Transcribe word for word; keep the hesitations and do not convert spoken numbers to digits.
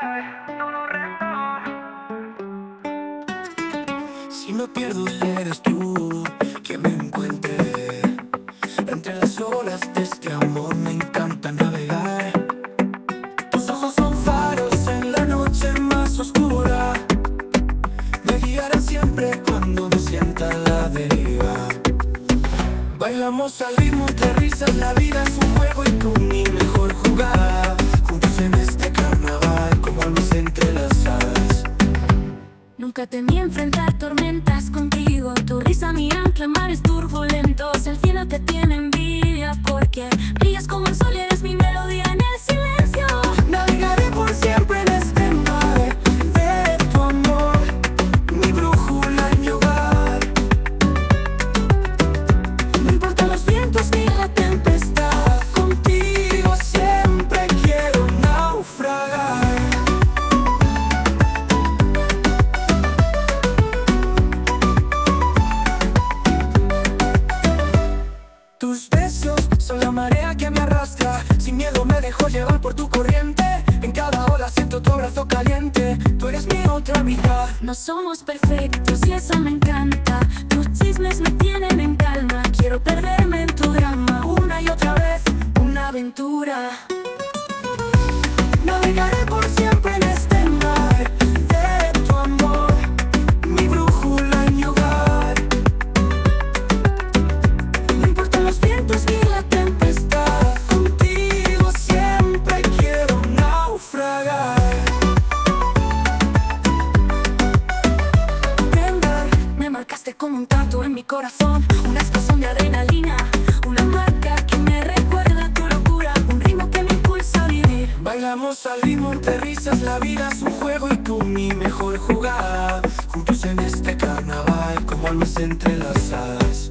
Si me pierdo eres tú quien me encuentre entre las olas de este amor. Me encanta navegar. Tus ojos son faros en la noche más oscura. Me guiarán siempre cuando me sienta a la deriva. Bailamos al ritmo de risas, la vida es un juego y tú mi mejor jugada. Juntos en este carnaval como almas entrelazadas. Nunca temí enfrentar tormentas contigo. Tu risa mi ancla en mares turbulentos. El cielo te tiene envidia porque brillas como el sol y eres mi melodía en el silencio. Navegaré por siempre en este mar de tu amor, mi brújula y mi hogar. No importan los vientos ni la tempestad, contigo siempre quiero naufragar. Tus besos son la marea que me arrastra. Sin miedo me dejo llevar por tu corriente. En cada ola siento tu abrazo caliente. Tú eres mi otra mitad. No somos perfectos y eso me encanta. Tus chismes me tienen en calma. Quiero perderme en tu drama una y otra vez, una aventura. Navegaré por siempre en este mar de tu amor, mi brújula y mi hogar. No importan los vientos ni la tempestad, contigo siempre quiero naufragar. Tender, me marcaste como un tatu en mi corazón. Una explosión de adrenalina, una marca que me recuerda tu locura. Un ritmo que me impulsa a vivir. Bailamos al ritmo de risas, la vida es un juego y tú mi mejor jugada. Juntos en este carnaval como almas entrelazadas.